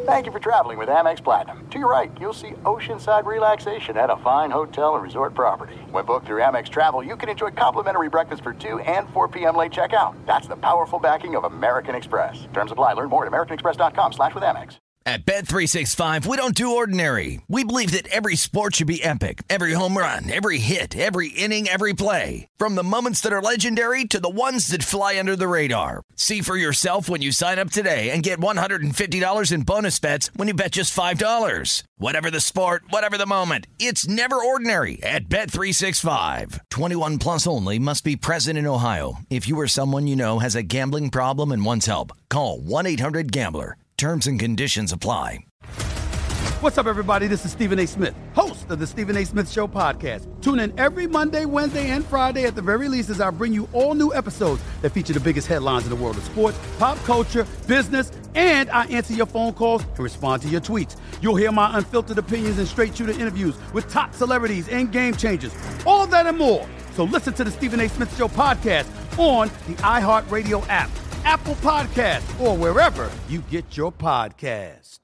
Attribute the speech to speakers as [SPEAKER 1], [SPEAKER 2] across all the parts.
[SPEAKER 1] Thank you for traveling with Amex Platinum. To your right, you'll see oceanside relaxation at a fine hotel and resort property. When booked through Amex Travel, you can enjoy complimentary breakfast for 2 and 4 p.m. late checkout. That's the powerful backing of American Express. Terms apply. Learn more at americanexpress.com/withAmex.
[SPEAKER 2] At Bet365, we don't do ordinary. We believe that every sport should be epic. Every home run, every hit, every inning, every play. From the moments that are legendary to the ones that fly under the radar. See for yourself when you sign up today and get $150 in bonus bets when you bet just $5. Whatever the sport, whatever the moment, it's never ordinary at Bet365. 21 plus only. Must be present in Ohio. If you or someone you know has a gambling problem and wants help, call 1-800-GAMBLER. Terms and conditions apply.
[SPEAKER 3] What's up, everybody? This is Stephen A. Smith, host of the Stephen A. Smith Show podcast. Tune in every Monday, Wednesday, and Friday at the very least as I bring you all new episodes that feature the biggest headlines in the world of sports, pop culture, business, and I answer your phone calls and respond to your tweets. You'll hear my unfiltered opinions and straight-shooter interviews with top celebrities and game changers. All of that and more. So listen to the Stephen A. Smith Show podcast on the iHeartRadio app, Apple Podcasts, or wherever you get your podcast.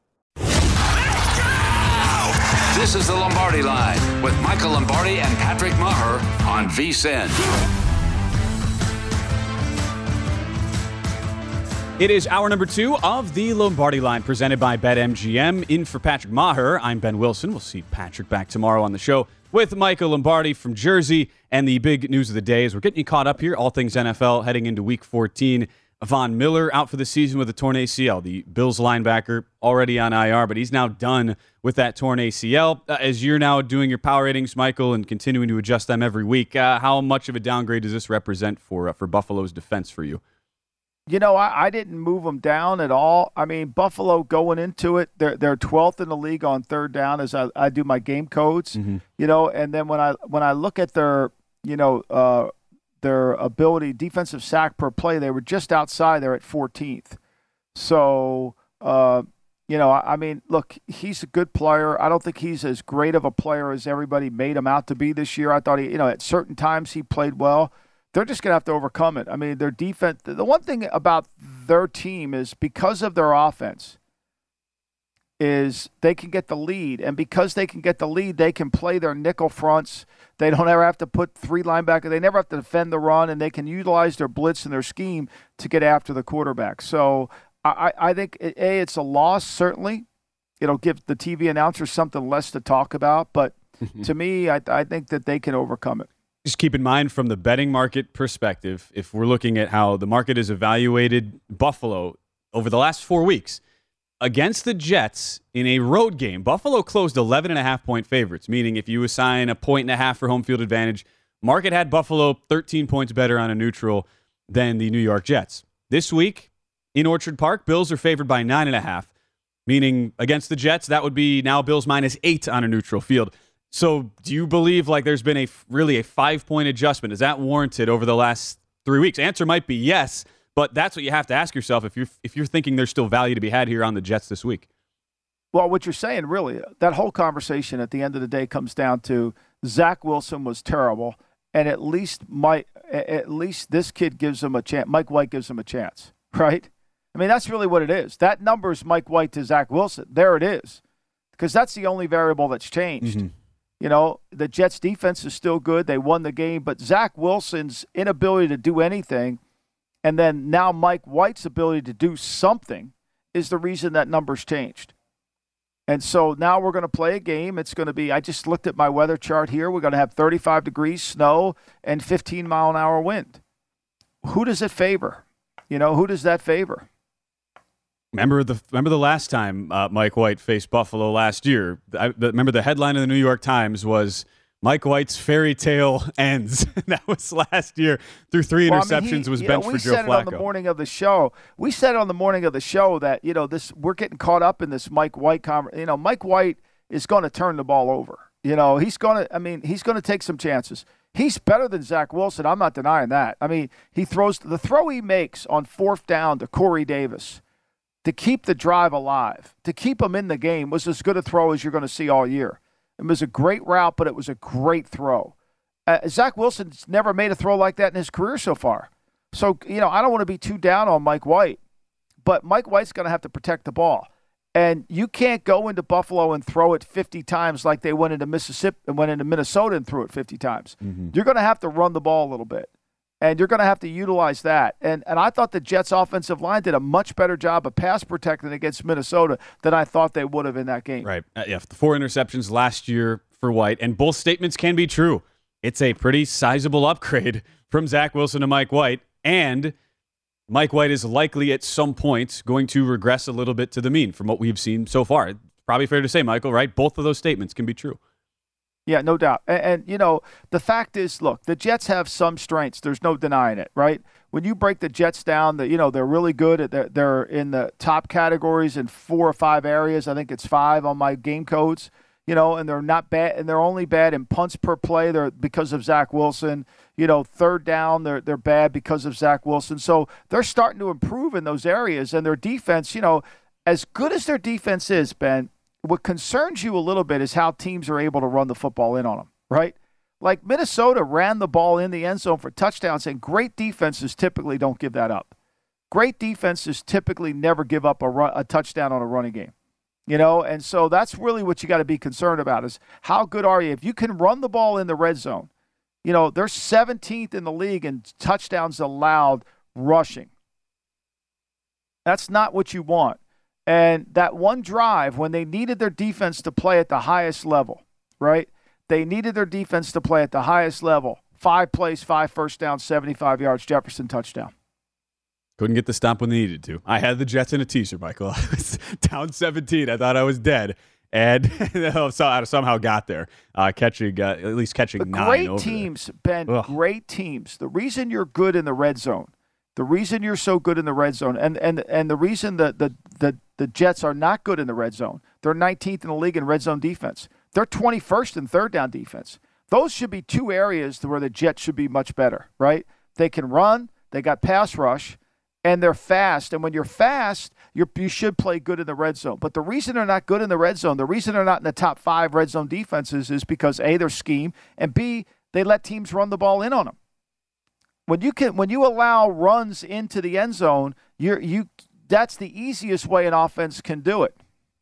[SPEAKER 4] This is the Lombardi Line with Michael Lombardi and Patrick Maher on VSiN.
[SPEAKER 5] It is hour number 2 of the Lombardi Line presented by BetMGM. In for Patrick Maher, I'm Ben Wilson. We'll see Patrick back tomorrow on the show with Michael Lombardi from Jersey. And the big news of the day is we're getting you caught up here, all things NFL, heading into Week 14. Von Miller out for the season with a torn ACL. The Bills linebacker already on IR, but he's now done with that torn ACL. As you're now doing your power ratings, Michael, and continuing to adjust them every week, how much of a downgrade does this represent for Buffalo's defense for you?
[SPEAKER 6] You know, I didn't move them down at all. I mean, Buffalo going into it, they're 12th in the league on third down as I do my game codes. Mm-hmm. You know, and then when I look at their ability, defensive sack per play, they were just outside. They're at 14th. So, I mean, look, he's a good player. I don't think he's as great of a player as everybody made him out to be this year. I thought at certain times he played well. They're just going to have to overcome it. I mean, their defense, the one thing about their team is because of their offense is they can get the lead. And because they can get the lead, they can play their nickel fronts. They don't ever have to put 3 linebackers. They never have to defend the run, and they can utilize their blitz and their scheme to get after the quarterback. So I think, it's a loss, certainly. It'll give the TV announcers something less to talk about. But to me, I think that they can overcome it.
[SPEAKER 5] Just keep in mind from the betting market perspective, if we're looking at how the market has evaluated Buffalo over the last 4 weeks, against the Jets in a road game, Buffalo closed 11.5-point favorites, meaning if you assign 1.5 for home field advantage, market had Buffalo 13 points better on a neutral than the New York Jets. This week in Orchard Park, Bills are favored by 9.5, meaning against the Jets, that would be now Bills -8 on a neutral field. So do you believe like there's been really a 5-point adjustment? Is that warranted over the last 3 weeks? Answer might be yes, but that's what you have to ask yourself if you're thinking there's still value to be had here on the Jets this week.
[SPEAKER 6] Well, what you're saying, really, that whole conversation at the end of the day comes down to Zach Wilson was terrible, and at least this kid gives him a chance. Mike White gives him a chance, right? I mean, that's really what it is. That number is Mike White to Zach Wilson. There it is, because that's the only variable that's changed. Mm-hmm. You know, the Jets' defense is still good. They won the game. But Zach Wilson's inability to do anything, and then now Mike White's ability to do something, is the reason that number's changed. And so now we're going to play a game. It's going to be, I just looked at my weather chart here. We're going to have 35 degrees, snow, and 15-mile-an-hour wind. Who does it favor? You know, who does that favor?
[SPEAKER 5] Remember the last time Mike White faced Buffalo last year? Remember the headline in the New York Times was Mike White's fairy tale ends. That was last year. Through 3 interceptions, was benched for Joe Flacco. We said it on the morning of the show. We said on the morning of the show that we're getting caught up in this Mike White conversation. Mike White is going to turn the ball over. He's going to take some chances. He's better than Zach Wilson. I'm not denying that. I mean, he throws the throw he makes on 4th down to Corey Davis to keep the drive alive, to keep him in the game, was as good a throw as you're going to see all year. It was a great route, but it was a great throw. Zach Wilson's never made a throw like that in his career so far. So, I don't want to be too down on Mike White, but Mike White's going to have to protect the ball.
[SPEAKER 6] And you can't go into Buffalo and throw it 50 times like they went into Mississippi and went into Minnesota and threw it 50 times. Mm-hmm. You're going to have to run the ball a little bit. And you're going to have to utilize that. And I thought the Jets' offensive line did a much better job of pass protecting against Minnesota than I thought they would have in that game.
[SPEAKER 5] Right. Yeah, the 4 interceptions last year for White, and both statements can be true. It's a pretty sizable upgrade from Zach Wilson to Mike White, and Mike White is likely at some point going to regress a little bit to the mean from what we've seen so far. It's probably fair to say, Michael, right? Both of those statements can be true.
[SPEAKER 6] Yeah, no doubt. And, the fact is, look, the Jets have some strengths. There's no denying it, right? When you break the Jets down, they're really good. They're in the top categories in 4 or 5 areas. I think it's 5 on my game codes, and they're not bad. And they're only bad in punts per play. They're because of Zach Wilson. Third down, they're bad because of Zach Wilson. So they're starting to improve in those areas. And their defense, as good as their defense is, Ben, what concerns you a little bit is how teams are able to run the football in on them, right? Like Minnesota ran the ball in the end zone for touchdowns, and great defenses typically don't give that up. Great defenses typically never give up a touchdown on a running game, and so that's really what you got to be concerned about is how good are you? If you can run the ball in the red zone, they're 17th in the league in touchdowns allowed rushing. That's not what you want. And that one drive, when they needed their defense to play at the highest level, right? They needed their defense to play at the highest level. 5 plays, 5 first downs, 75 yards, Jefferson touchdown.
[SPEAKER 5] Couldn't get the stop when they needed to. I had the Jets in a teaser, Michael. I was down 17. I thought I was dead. And somehow got there, catching 9
[SPEAKER 6] great
[SPEAKER 5] over
[SPEAKER 6] teams,
[SPEAKER 5] there.
[SPEAKER 6] Ben, great teams. The reason you're good in the red zone, the reason you're so good in the red zone, and the reason that the Jets are not good in the red zone, they're 19th in the league in red zone defense. They're 21st in third down defense. Those should be 2 areas where the Jets should be much better, right? They can run, they got pass rush, and they're fast. And when you're fast, you should play good in the red zone. But the reason they're not good in the red zone, the reason they're not in the top 5 red zone defenses is because A, their scheme, and B, they let teams run the ball in on them. When you allow runs into the end zone, that's the easiest way an offense can do it.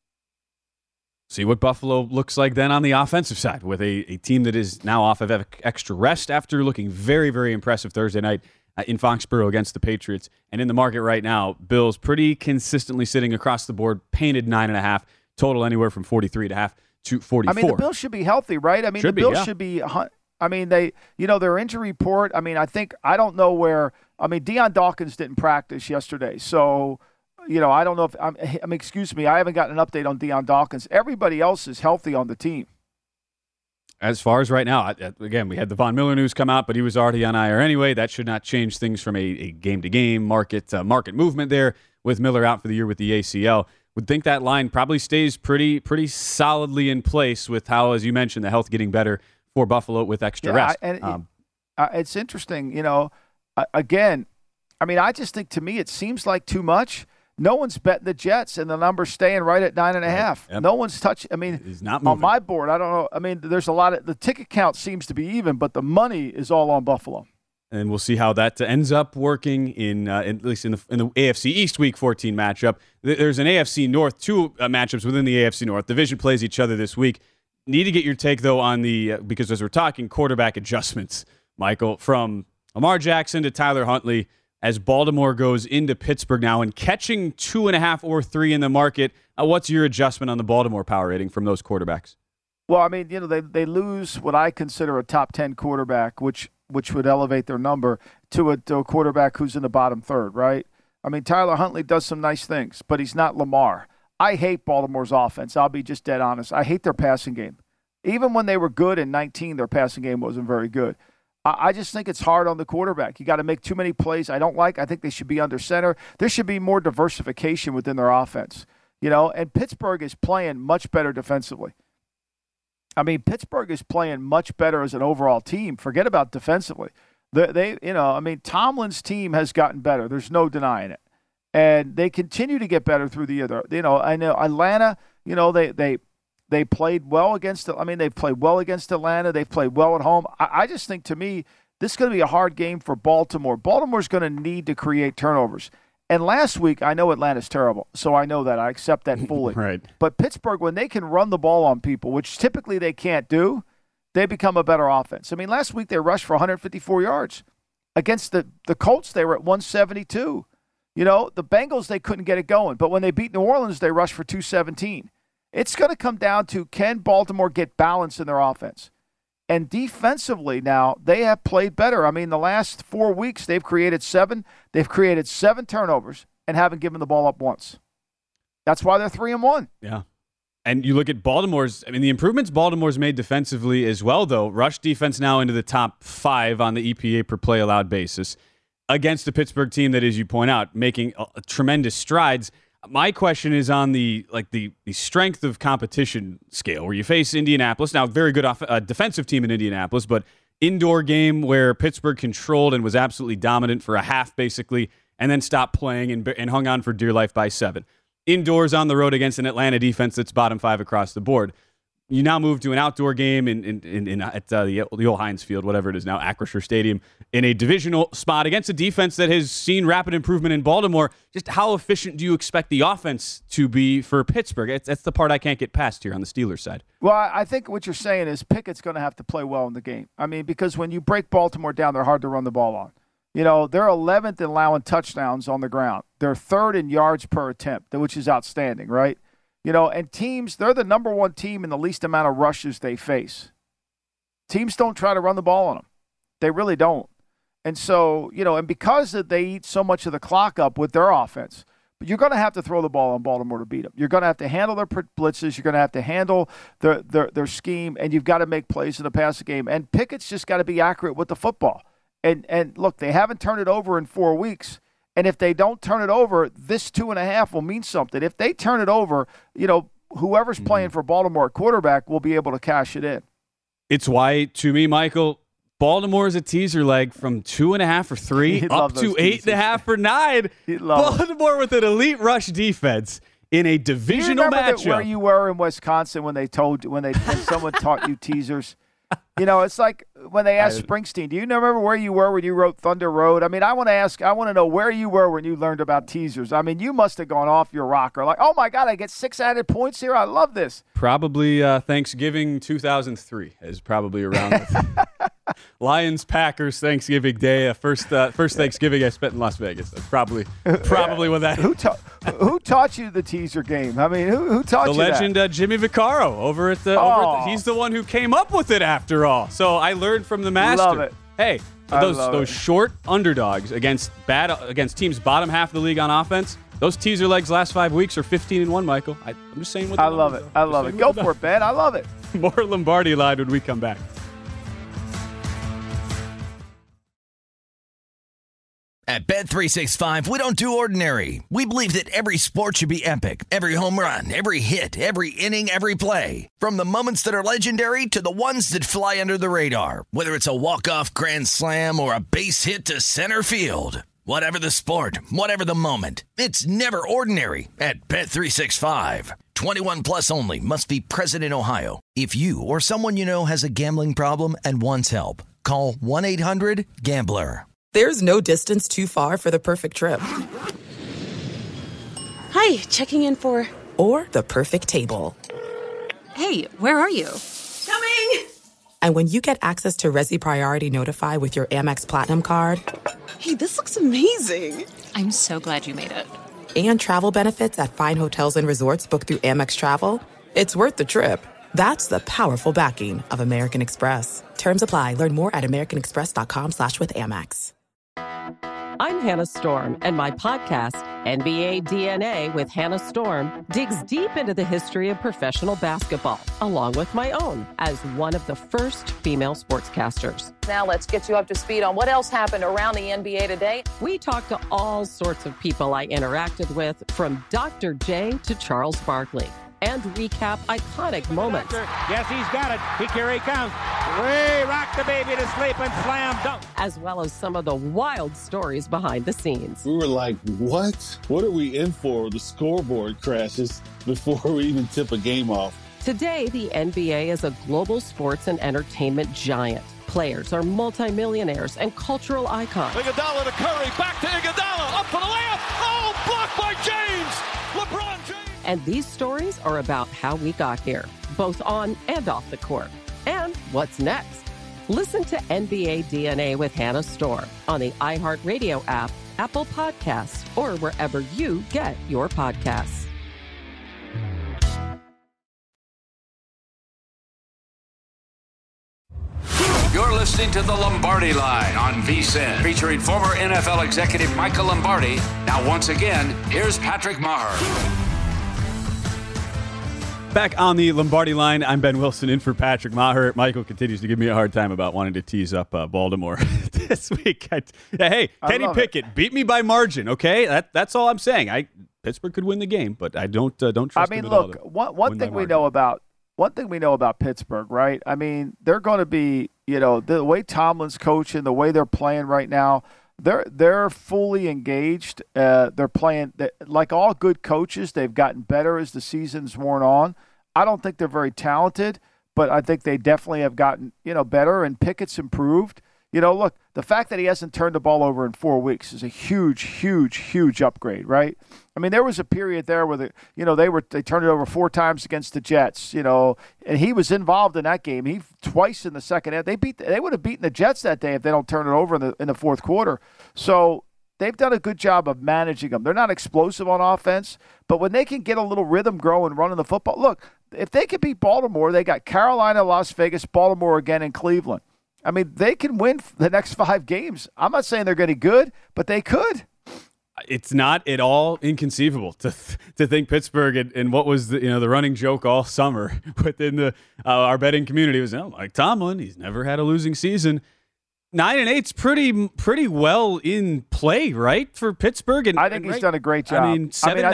[SPEAKER 5] See what Buffalo looks like then on the offensive side with a team that is now off of extra rest after looking very, very impressive Thursday night in Foxborough against the Patriots. And in the market right now, Bills pretty consistently sitting across the board, painted 9.5, total anywhere from 43.5 to 44.
[SPEAKER 6] I mean, the Bills should be healthy, right? I mean, the Bills should be. I mean, their injury report. I mean, I don't know where. I mean, Deion Dawkins didn't practice yesterday, so I don't know if. Excuse me, I haven't gotten an update on Deion Dawkins. Everybody else is healthy on the team.
[SPEAKER 5] As far as right now, again, we had the Von Miller news come out, but he was already on IR anyway. That should not change things from a game-to-game market movement there with Miller out for the year with the ACL. Would think that line probably stays pretty solidly in place with how, as you mentioned, the health getting better for Buffalo with extra rest.
[SPEAKER 6] It's interesting, again, I mean, I just think to me it seems like too much. No one's betting the Jets, and the number's staying right at 9.5. Yep. No one's touching. I mean,
[SPEAKER 5] he's not moving.
[SPEAKER 6] On my board, I don't know. I mean, there's a lot of the ticket count seems to be even, but the money is all on Buffalo.
[SPEAKER 5] And we'll see how that ends up working in at least in the AFC East Week 14 matchup. There's an AFC North, 2 matchups within the AFC North. Division plays each other this week. Need to get your take though on the because as we're talking quarterback adjustments, Michael, from Lamar Jackson to Tyler Huntley. As Baltimore goes into Pittsburgh now and catching 2.5 or 3 in the market, what's your adjustment on the Baltimore power rating from those quarterbacks?
[SPEAKER 6] Well, I mean, they lose what I consider a top 10 quarterback, which would elevate their number to a quarterback who's in the bottom third, right? I mean, Tyler Huntley does some nice things, but he's not Lamar. I hate Baltimore's offense. I'll be just dead honest. I hate their passing game. Even when they were good in 19, their passing game wasn't very good. I just think it's hard on the quarterback. You got to make too many plays. I think they should be under center. There should be more diversification within their offense. And Pittsburgh is playing much better defensively. I mean, Pittsburgh is playing much better as an overall team. Forget about defensively. Tomlin's team has gotten better. There's no denying it. And they continue to get better through the year. I know Atlanta, they played well against they've played well against Atlanta. They've played well at home. I just think, to me, this is going to be a hard game for Baltimore. Baltimore's going to need to create turnovers. And last week, I know Atlanta's terrible, so I know that. I accept that fully.
[SPEAKER 5] Right.
[SPEAKER 6] But Pittsburgh, when they can run the ball on people, which typically they can't do, they become a better offense. I mean, last week they rushed for 154 yards. Against the Colts, they were at 172. You know, the Bengals, they couldn't get it going. But when they beat New Orleans, they rushed for 217. It's going to come down to, can Baltimore get balance in their offense? And defensively now, they have played better. I mean, the last 4 weeks, they've created seven turnovers and haven't given the ball up once. That's why they're 3-1.
[SPEAKER 5] Yeah. And you look at Baltimore's, I mean, the improvements Baltimore's made defensively as well, though. Rush defense now into the top 5 on the EPA per play allowed basis against the Pittsburgh team that, as you point out, making tremendous strides. My question is on the strength of competition scale, where you face Indianapolis. Now, very good defensive team in Indianapolis, but indoor game where Pittsburgh controlled and was absolutely dominant for a half, basically, and then stopped playing and hung on for dear life by 7. Indoors on the road against an Atlanta defense that's bottom 5 across the board. You now move to an outdoor game at the old Heinz Field, whatever it is now, Acrisure Stadium, in a divisional spot against a defense that has seen rapid improvement in Baltimore. Just how efficient do you expect the offense to be for Pittsburgh? That's the part I can't get past here on the Steelers side.
[SPEAKER 6] Well, I think what you're saying is Pickett's going to have to play well in the game. I mean, because when you break Baltimore down, they're hard to run the ball on. You know, they're 11th in allowing touchdowns on the ground. They're 3rd in yards per attempt, which is outstanding, right? You know, and teams, they're the number 1 team in the least amount of rushes they face. Teams don't try to run the ball on them. They really don't. And so, you know, and because they eat so much of the clock up with their offense, but you're going to have to throw the ball on Baltimore to beat them. You're going to have to handle their blitzes. You're going to have to handle their scheme, and you've got to make plays in the passing game. And Pickett's just got to be accurate with the football. And look, they haven't turned it over in 4 weeks. And if they don't turn it over, this 2.5 will mean something. If they turn it over, you know, whoever's playing for Baltimore at quarterback will be able to cash it in.
[SPEAKER 5] It's why, to me, Michael, Baltimore is a teaser leg from 2.5 or 3 up to 8.5 or 9. Baltimore with an elite rush defense in a divisional matchup.
[SPEAKER 6] Where you were in Wisconsin when someone taught you teasers? You know, it's like when they asked Springsteen, do you remember where you were when you wrote Thunder Road? I mean, I want to know where you were when you learned about teasers. I mean, you must have gone off your rocker. Like, oh, my God, I get 6 added points here. I love this.
[SPEAKER 5] Probably Thanksgiving 2003 is probably around Lions Packers Thanksgiving Day. First Thanksgiving I spent in Las Vegas. That's probably when that.
[SPEAKER 6] Who taught you the teaser game? I mean, who taught you
[SPEAKER 5] that? The legend Jimmy Vaccaro over at the. He's the one who came up with it after all. So I learned from the master.
[SPEAKER 6] Love it.
[SPEAKER 5] Hey, those short underdogs against teams bottom half of the league on offense. Those teaser legs last 5 weeks are 15-1, Michael. I'm just saying what
[SPEAKER 6] I love it. I love it. Go for it, Ben. I love it.
[SPEAKER 5] More Lombardi Line when we come back.
[SPEAKER 2] At Bet365, we don't do ordinary. We believe that every sport should be epic. Every home run, every hit, every inning, every play. From the moments that are legendary to the ones that fly under the radar. Whether it's a walk-off grand slam or a base hit to center field. Whatever the sport, whatever the moment. It's never ordinary at Bet365. 21 plus only. Must be present in Ohio. If you or someone you know has a gambling problem and wants help, call 1-800-GAMBLER.
[SPEAKER 7] There's no distance too far for the perfect trip.
[SPEAKER 8] Hi, checking in for...
[SPEAKER 7] Or the perfect table.
[SPEAKER 8] Hey, where are you?
[SPEAKER 7] Coming! And when you get access to Resi Priority Notify with your Amex Platinum card...
[SPEAKER 8] Hey, this looks amazing. I'm so glad you made it.
[SPEAKER 7] And travel benefits at fine hotels and resorts booked through Amex Travel, it's worth the trip. That's the powerful backing of American Express. Terms apply. Learn more at americanexpress.com/withAmex.
[SPEAKER 9] I'm Hannah Storm, and my podcast, NBA DNA with Hannah Storm, digs deep into the history of professional basketball, along with my own, as one of the first female sportscasters.
[SPEAKER 10] Now let's get you up to speed on what else happened around the NBA today.
[SPEAKER 9] We talked to all sorts of people I interacted with, from Dr. J to Charles Barkley, and recap iconic moments.
[SPEAKER 11] Yes, he's got it. Here he comes. Way rock the baby to sleep and slam dunk.
[SPEAKER 9] As well as some of the wild stories behind the scenes.
[SPEAKER 12] We were like, what? What are we in for? The scoreboard crashes before we even tip a game off.
[SPEAKER 9] Today, the NBA is a global sports and entertainment giant. players are multimillionaires and cultural icons.
[SPEAKER 11] Iguodala to Curry, back to Iguodala, up for the layup. Oh, blocked by James. LeBron James.
[SPEAKER 9] And these stories are about how we got here, both on and off the court. And what's next? Listen to NBA DNA with Hannah Storm on the iHeartRadio app, Apple Podcasts, or wherever you get your podcasts.
[SPEAKER 4] You're listening to The Lombardi Line on VSiN, featuring former NFL executive Michael Lombardi. Now, once again, here's Patrick Maher.
[SPEAKER 5] Back on the Lombardi Line, I'm Ben Wilson in for Patrick Maher. Michael continues to give me a hard time about wanting to tease up Baltimore this week. Hey, Kenny Pickett beat me by margin, okay? That's all I'm saying. Pittsburgh could win the game, but I don't trust
[SPEAKER 6] I mean,
[SPEAKER 5] them
[SPEAKER 6] look,
[SPEAKER 5] at all
[SPEAKER 6] one thing we know about Pittsburgh, right? I mean, they're going to be, the way Tomlin's coaching, the way they're playing right now, they're fully engaged. They're playing like all good coaches. They've gotten better as the season's worn on. I don't think they're very talented, but I think they definitely have gotten better. And Pickett's improved. Look, the fact that he hasn't turned the ball over in 4 weeks is a huge, huge, huge upgrade, right? I mean, there was a period there where they turned it over 4 times against the Jets, and he was involved in that game. He twice in the second half. They would have beaten the Jets that day if they don't turn it over in the fourth quarter. So they've done a good job of managing them. They're not explosive on offense, but when they can get a little rhythm growing, running the football, look, if they can beat Baltimore, they got Carolina, Las Vegas, Baltimore again, and Cleveland. I mean, they can win the next 5 games. I'm not saying they're going to be good, but they could.
[SPEAKER 5] It's not at all inconceivable to think Pittsburgh and what was the running joke all summer within our betting community was Mike Tomlin. He's never had a losing season. 9-8's pretty well in play, right, for Pittsburgh. And
[SPEAKER 6] I think he's done a great job.
[SPEAKER 5] I mean,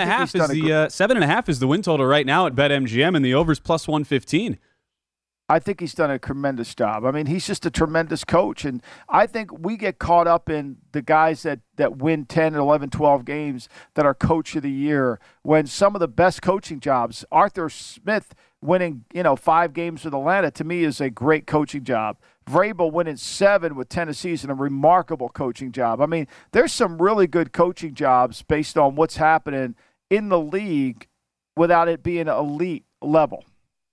[SPEAKER 5] 7.5 is the win total right now at BetMGM, and the over's plus 115.
[SPEAKER 6] I think he's done a tremendous job. I mean, he's just a tremendous coach. And I think we get caught up in the guys that win 10, 11, 12 games that are coach of the year when some of the best coaching jobs, Arthur Smith winning, 5 games with Atlanta, to me is a great coaching job. Vrabel winning 7 with Tennessee is a remarkable coaching job. I mean, there's some really good coaching jobs based on what's happening in the league without it being elite level.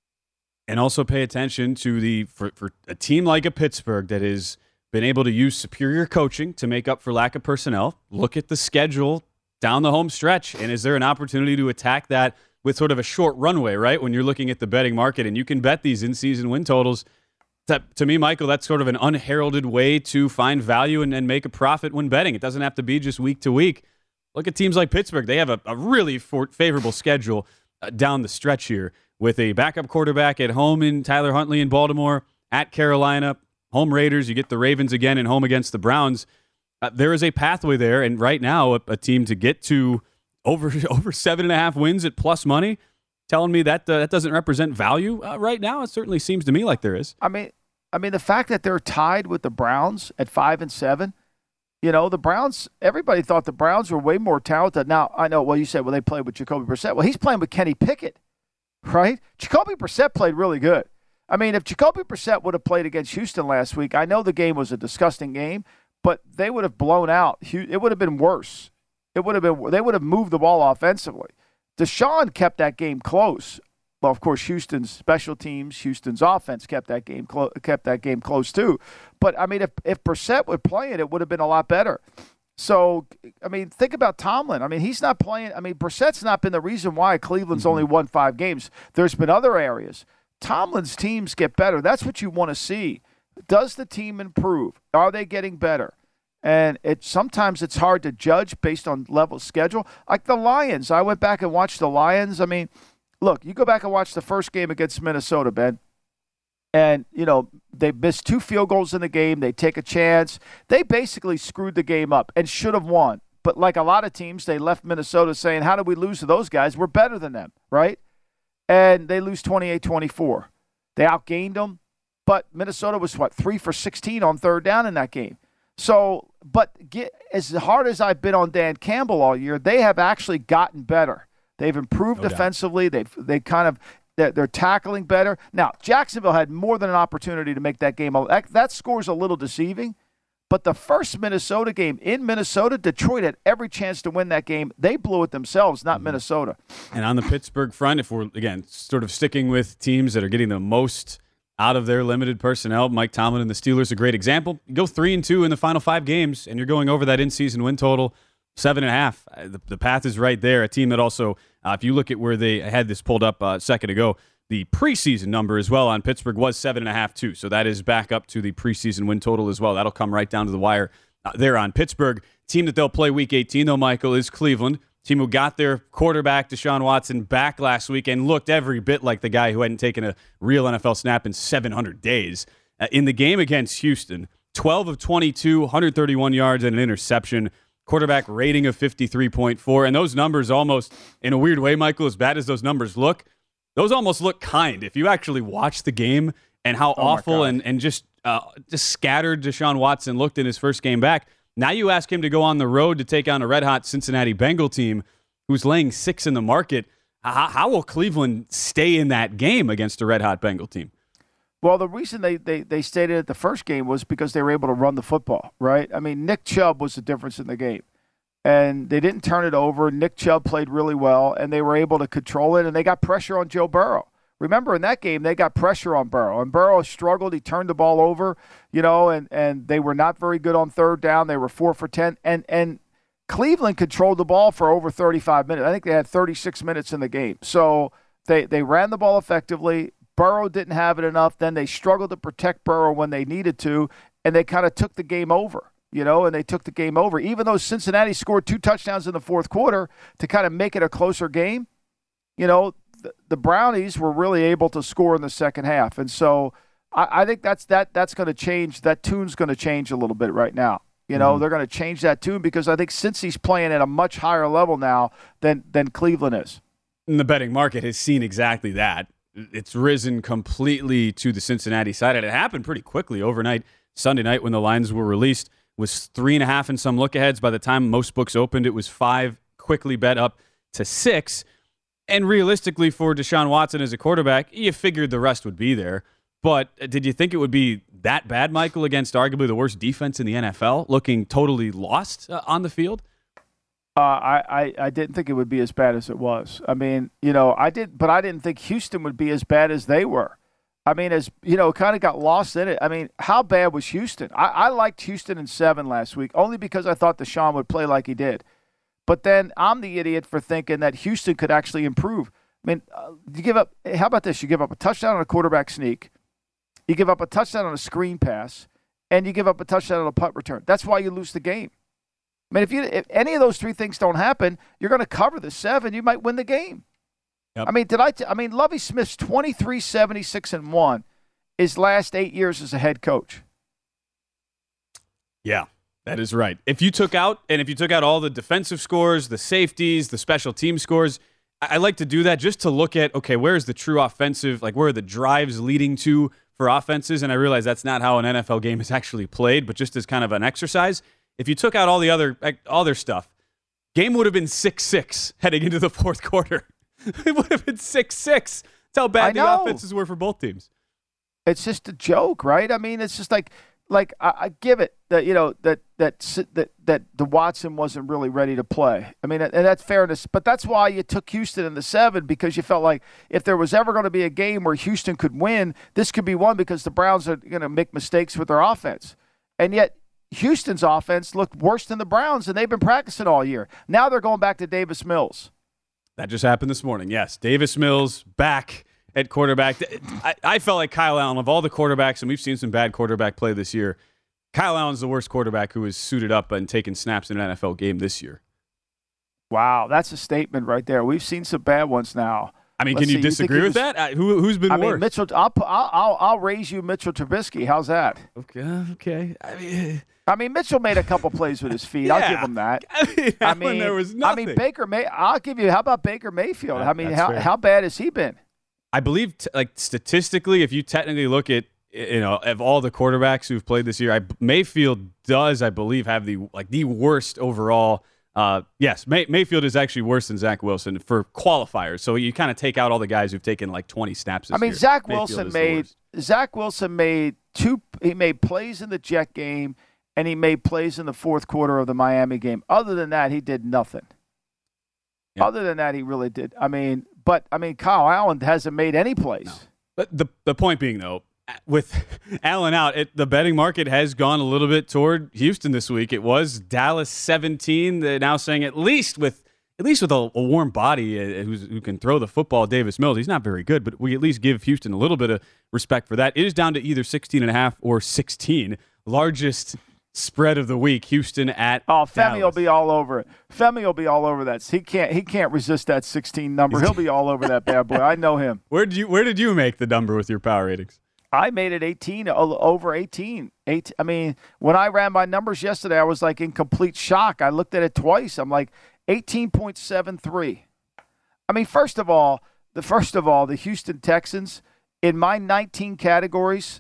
[SPEAKER 5] And also pay attention to for a team like a Pittsburgh that has been able to use superior coaching to make up for lack of personnel. Look at the schedule down the home stretch, and is there an opportunity to attack that with sort of a short runway, right? When you're looking at the betting market, and you can bet these in-season win totals. To me, Michael, that's sort of an unheralded way to find value and make a profit when betting. It doesn't have to be just week to week. Look at teams like Pittsburgh. They have a really favorable schedule down the stretch here, with a backup quarterback at home in Tyler Huntley in Baltimore, at Carolina, home Raiders. You get the Ravens again and home against the Browns. There is a pathway there, and right now a team to get to over 7.5 wins at plus money, telling me that that doesn't represent value right now. It certainly seems to me like there is.
[SPEAKER 6] I mean the fact that they're tied with the Browns at 5-7. The Browns, everybody thought the Browns were way more talented. Now, I know, you said, they played with Jacoby Brissett. Well, he's playing with Kenny Pickett, right? Jacoby Brissett played really good. I mean, if Jacoby Brissett would have played against Houston last week, I know the game was a disgusting game, but they would have blown out. It would have been worse. They would have moved the ball offensively. Deshaun kept that game close. Well, of course, Houston's special teams, Houston's offense kept that game close too. But I mean, if Brissett would play it would have been a lot better. So, I mean, think about Tomlin. I mean, he's not playing. I mean, Brissett's not been the reason why Cleveland's only won 5 games. There's been other areas. Tomlin's teams get better. That's what you want to see. Does the team improve? Are they getting better? And sometimes it's hard to judge based on level schedule. Like the Lions. I went back and watched the Lions. I mean, look, you go back and watch the first game against Minnesota, Ben. And, they missed 2 field goals in the game. They take a chance. They basically screwed the game up and should have won. But like a lot of teams, they left Minnesota saying, how did we lose to those guys? We're better than them, right? And they lose 28-24. They outgained them. But Minnesota was, 3 for 16 on third down in that game. So, as hard as I've been on Dan Campbell all year, they have actually gotten better. They've improved defensively. They kind of They're tackling better. Now, Jacksonville had more than an opportunity to make that game. That score's a little deceiving. But the first Minnesota game in Minnesota, Detroit had every chance to win that game. They blew it themselves, not Minnesota.
[SPEAKER 5] And on the Pittsburgh front, if we're, again, sort of sticking with teams that are getting the most out of their limited personnel, Mike Tomlin and the Steelers, a great example. You go 3-2 in the final 5 games, and you're going over that in-season win total, 7.5. The path is right there. A team that also, if you look at where they had this pulled up a second ago, the preseason number as well on Pittsburgh was 7.5 too. So that is back up to the preseason win total as well. That'll come right down to the wire there on Pittsburgh. Team that they'll play Week 18, though, Michael, is Cleveland. Team who got their quarterback, Deshaun Watson, back last week and looked every bit like the guy who hadn't taken a real NFL snap in 700 days. In the game against Houston, 12 of 22, 131 yards and an interception. Quarterback rating of 53.4. And those numbers almost, in a weird way, Michael, as bad as those numbers look, those almost look kind. If you actually watch the game and how awful and just scattered Deshaun Watson looked in his first game back, now you ask him to go on the road to take on a red-hot Cincinnati Bengal team who's laying 6 in the market. How will Cleveland stay in that game against a red-hot Bengal team?
[SPEAKER 6] Well, the reason they stayed in it the first game was because they were able to run the football, right? I mean, Nick Chubb was the difference in the game. And they didn't turn it over. Nick Chubb played really well, and they were able to control it, and they got pressure on Joe Burrow. Remember, in that game, they got pressure on Burrow, and Burrow struggled. He turned the ball over, and they were not very good on third down. They were 4 for 10, and Cleveland controlled the ball for over 35 minutes. I think they had 36 minutes in the game. So they ran the ball effectively. Burrow didn't have it enough. Then they struggled to protect Burrow when they needed to, and they kind of took the game over. And they took the game over. Even though Cincinnati scored 2 touchdowns in the fourth quarter to kind of make it a closer game, the Brownies were really able to score in the second half. And so I think that's going to change. That tune's going to change a little bit right now. They're going to change that tune because I think Cincy's playing at a much higher level now than Cleveland is.
[SPEAKER 5] And the betting market has seen exactly that. It's risen completely to the Cincinnati side, and it happened pretty quickly overnight. Sunday night when the lines were released, was 3.5 in some look-aheads. By the time most books opened, it was 5, quickly bet up to 6. And realistically, for Deshaun Watson as a quarterback, you figured the rest would be there. But did you think it would be that bad, Michael, against arguably the worst defense in the NFL, looking totally lost on the field?
[SPEAKER 6] I didn't think it would be as bad as it was. I mean, I didn't think Houston would be as bad as they were. I mean, kind of got lost in it. I mean, how bad was Houston? I liked Houston in 7 last week, only because I thought Deshaun would play like he did. But then I'm the idiot for thinking that Houston could actually improve. I mean, how about this? You give up a touchdown on a quarterback sneak, you give up a touchdown on a screen pass, and you give up a touchdown on a punt return. That's why you lose the game. I mean, if any of those 3 things don't happen, you're going to cover the 7. You might win the game. Yep. I mean, Lovie Smith's 23-76-1 his last 8 years as a head coach.
[SPEAKER 5] Yeah, that is right. If you took out all the defensive scores, the safeties, the special team scores, I like to do that just to look at, okay, where's the true offensive, like where are the drives leading to for offenses? And I realize that's not how an NFL game is actually played, but just as kind of an exercise, if you took out all their stuff, game would have been 6-6 heading into the fourth quarter. It would have been 6-6. That's how bad the offenses were for both teams.
[SPEAKER 6] It's just a joke, right? I mean, it's just like I give it that that the Watson wasn't really ready to play. I mean, and that's fairness, but that's why you took Houston in the 7, because you felt like if there was ever going to be a game where Houston could win, this could be one, because the Browns are going to make mistakes with their offense, and yet Houston's offense looked worse than the Browns, and they've been practicing all year. Now they're going back to Davis Mills.
[SPEAKER 5] That just happened this morning. Yes, Davis Mills back at quarterback. I felt like Kyle Allen, of all the quarterbacks, and we've seen some bad quarterback play this year, Kyle Allen's the worst quarterback who has suited up and taken snaps in an NFL game this year.
[SPEAKER 6] Wow, that's a statement right there. We've seen some bad ones now.
[SPEAKER 5] I mean, can you disagree with that? Who's been worse?
[SPEAKER 6] I mean, Mitchell. I'll raise you Mitchell Trubisky. How's that?
[SPEAKER 5] Okay.
[SPEAKER 6] I mean, Mitchell made a couple plays with his feet. I'll give him that.
[SPEAKER 5] I mean, there was nothing.
[SPEAKER 6] I mean, I'll give you. How about Baker Mayfield? I mean, how bad has he been?
[SPEAKER 5] I believe, statistically, if you technically look at, of all the quarterbacks who've played this year, Mayfield does, I believe, have the worst overall Yes, Mayfield is actually worse than Zach Wilson for qualifiers. So you kind of take out all the guys who've taken like 20 snaps this year.
[SPEAKER 6] Zach Wilson made he made plays in the Jet game, and he made plays in the fourth quarter of the Miami game. Other than that, he did nothing. Yeah. Other than that, he really did. But Kyle Allen hasn't made any plays.
[SPEAKER 5] No. But the point being, though, with Allen out, the betting market has gone a little bit toward Houston this week. It was Dallas 17. They're now saying at least with a warm body who can throw the football, Davis Mills. He's not very good, but we at least give Houston a little bit of respect for that. It is down to either 16.5 or 16. Largest spread of the week, Houston at
[SPEAKER 6] Femi
[SPEAKER 5] Dallas.
[SPEAKER 6] will be all over it. Femi will be all over that. He can't resist that 16 number. He'll be all over that bad boy. I know him.
[SPEAKER 5] Where did you make the number with your power ratings?
[SPEAKER 6] I made it 18, over 18. When I ran my numbers yesterday, I was like in complete shock. I looked at it twice. I'm like 18.73. First of all, the Houston Texans, in my 19 categories,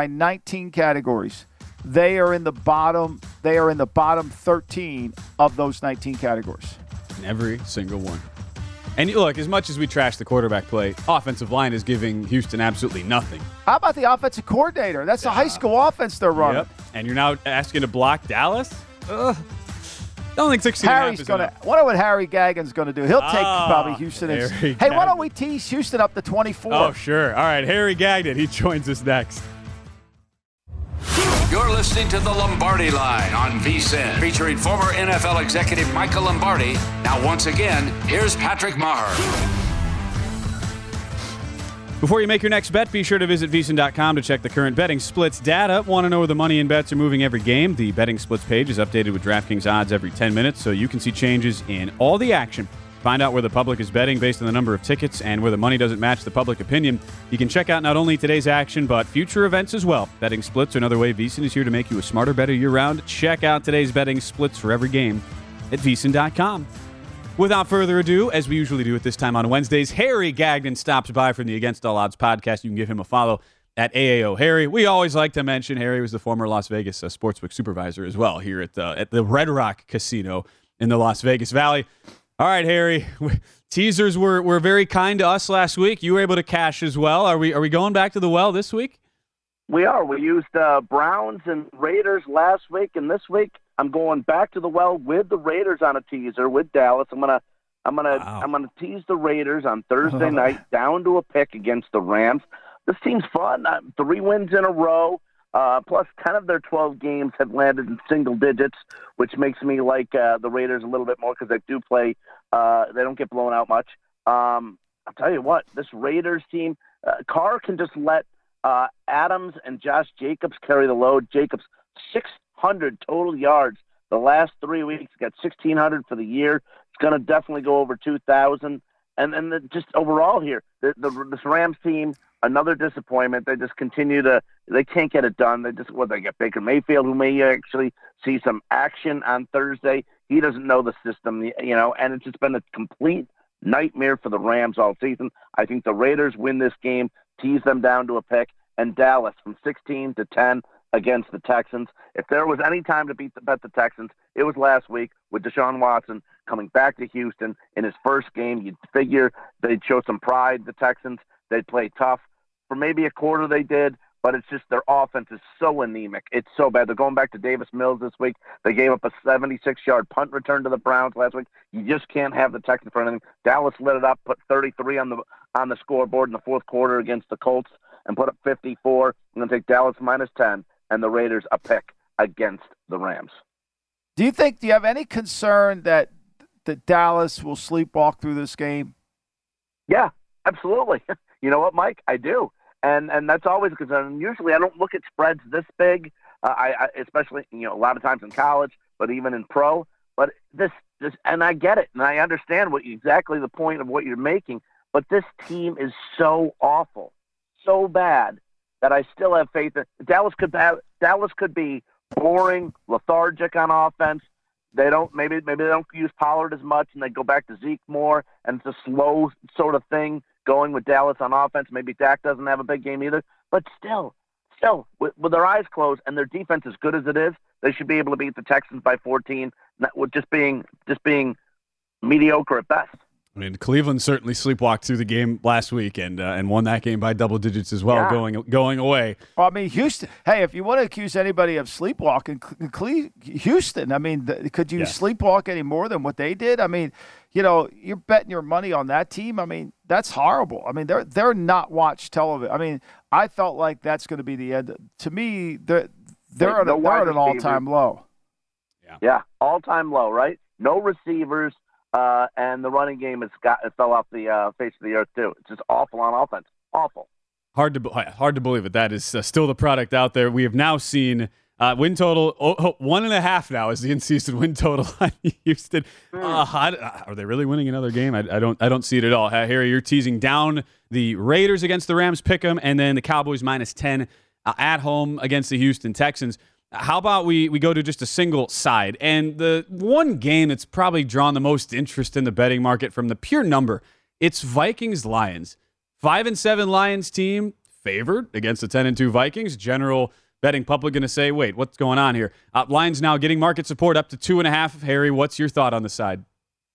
[SPEAKER 6] they are in the bottom 13 of those 19 categories.
[SPEAKER 5] In every single one. And look, as much as we trash the quarterback play, offensive line is giving Houston absolutely nothing.
[SPEAKER 6] How about the offensive coordinator? That's the high school offense they're running.
[SPEAKER 5] Yep. And you're now asking to block Dallas? Ugh. Don't think 16
[SPEAKER 6] Harry's going to. Wonder what Harry Gagan's going to do. He'll take probably Houston. Hey, why don't we tease Houston up to 24?
[SPEAKER 5] Oh, sure. All right, Harry Gagnon. He joins us next.
[SPEAKER 4] You're listening to The Lombardi Line on VSiN, featuring former NFL executive Michael Lombardi. Now, once again, here's Patrick Maher.
[SPEAKER 5] Before you make your next bet, be sure to visit VSiN.com to check the current betting splits data. Want to know where the money and bets are moving every game? The betting splits page is updated with DraftKings odds every 10 minutes, so you can see changes in all the action. Find out where the public is betting based on the number of tickets and where the money doesn't match the public opinion. You can check out not only today's action, but future events as well. Betting splits are another way VSiN is here to make you a smarter, better year-round. Check out today's betting splits for every game at VSiN.com. Without further ado, as we usually do at this time on Wednesdays, Harry Gagnon stops by from the Against All Odds podcast. You can give him a follow at AAO Harry. We always like to mention Harry was the former Las Vegas sportsbook supervisor as well here at the Red Rock Casino in the Las Vegas Valley. All right, Harry. Teasers were very kind to us last week. You were able to cash as well. Are we going back to the well this week?
[SPEAKER 13] We are. We used Browns and Raiders last week, and this week I'm going back to the well with the Raiders on a teaser with Dallas. I'm gonna tease the Raiders on Thursday night down to a pick against the Rams. This team's fun. 3 wins in a row. Plus 10 of their 12 games have landed in single digits, which makes me like the Raiders a little bit more because they do play. They don't get blown out much. I'll tell you what, this Raiders team, Carr can just let Adams and Josh Jacobs carry the load. Jacobs, 600 total yards the last 3 weeks. Got 1,600 for the year. It's going to definitely go over 2,000. And just overall here, this Rams team, another disappointment. They just continue to – they can't get it done. They get Baker Mayfield, who may actually see some action on Thursday. He doesn't know the system, and it's just been a complete nightmare for the Rams all season. I think the Raiders win this game, tease them down to a pick, and Dallas from 16 to 10 against the Texans. If there was any time to bet the Texans, it was last week with Deshaun Watson coming back to Houston in his first game. You'd figure they'd show some pride, the Texans. They'd play tough. For maybe a quarter they did, but it's just their offense is so anemic. It's so bad. They're going back to Davis Mills this week. They gave up a 76-yard punt return to the Browns last week. You just can't have the Texans for anything. Dallas lit it up, put 33 on the scoreboard in the fourth quarter against the Colts and put up 54. I'm going to take Dallas minus 10 and the Raiders a pick against the Rams.
[SPEAKER 6] Do you have any concern that Dallas will sleepwalk through this game?
[SPEAKER 13] Yeah, absolutely. You know what, Mike? I do. And that's always a concern. Usually I don't look at spreads this big, I especially, a lot of times in college, but even in pro. But this, and I get it, and I understand exactly the point of what you're making, but this team is so awful, so bad, that I still have faith that Dallas could be boring, lethargic on offense. They don't maybe they don't use Pollard as much, and they go back to Zeke more, and it's a slow sort of thing going with Dallas on offense. Maybe Dak doesn't have a big game either, but still, with their eyes closed and their defense as good as it is, they should be able to beat the Texans by 14, with just being mediocre at best.
[SPEAKER 5] I mean, Cleveland certainly sleepwalked through the game last week and won that game by double digits as well, going away.
[SPEAKER 6] Well, I mean, Houston. Hey, if you want to accuse anybody of sleepwalking, Houston. I mean, could you sleepwalk any more than what they did? I mean, you're betting your money on that team. I mean, that's horrible. I mean, they're not watch television. I mean, I felt like that's going to be the end. To me, they're at an all-time low.
[SPEAKER 13] Yeah, all-time low, right? No receivers. And the running game it fell off the face of the earth too. It's just awful on offense. Awful.
[SPEAKER 5] Hard to believe it. That is still the product out there. We have now seen win total 1.5 now is the in-season win total on Houston. Are they really winning another game? I don't see it at all. Harry, you're teasing down the Raiders against the Rams pick'em, and then the Cowboys -10 at home against the Houston Texans. How about we go to just a single side? And the one game that's probably drawn the most interest in the betting market from the pure number, it's Vikings-Lions. 5-7 Lions team favored against the 10-2 Vikings. General betting public going to say, wait, what's going on here? Lions now getting market support up to 2.5. Harry, what's your thought on the side?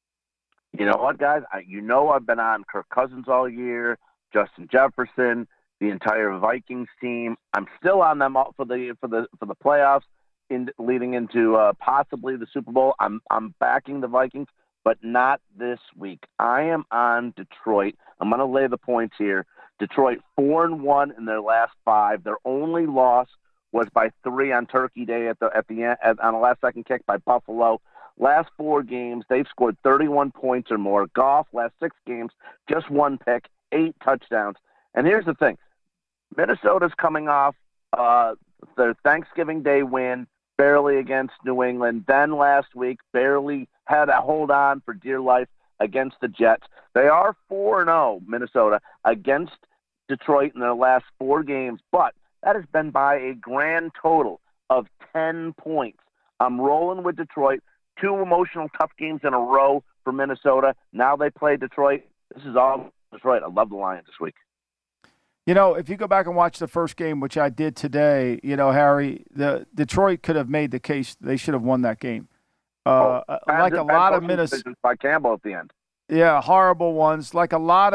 [SPEAKER 13] You know what, guys? I've been on Kirk Cousins all year, Justin Jefferson, the entire Vikings team. I'm still on them for the playoffs, leading into possibly the Super Bowl. I'm backing the Vikings, but not this week. I am on Detroit. I'm going to lay the points here. Detroit 4-1 in their last 5. Their only loss was by 3 on Turkey Day at the end on a last-second kick by Buffalo. Last 4 games, they've scored 31 points or more. Goff, last 6 games, just 1 pick, 8 touchdowns. And here's the thing. Minnesota's coming off their Thanksgiving Day win, barely against New England. Then last week, barely had to hold on for dear life against the Jets. They are 4-0, Minnesota, against Detroit in their last 4 games, but that has been by a grand total of 10 points. I'm rolling with Detroit. 2 emotional tough games in a row for Minnesota. Now they play Detroit. This is all Detroit. I love the Lions this week.
[SPEAKER 6] If you go back and watch the first game, which I did today, Harry, the Detroit could have made the case they should have won that game. Like a lot of Minnesota
[SPEAKER 13] by Campbell at the end.
[SPEAKER 6] Yeah, horrible ones. Like a lot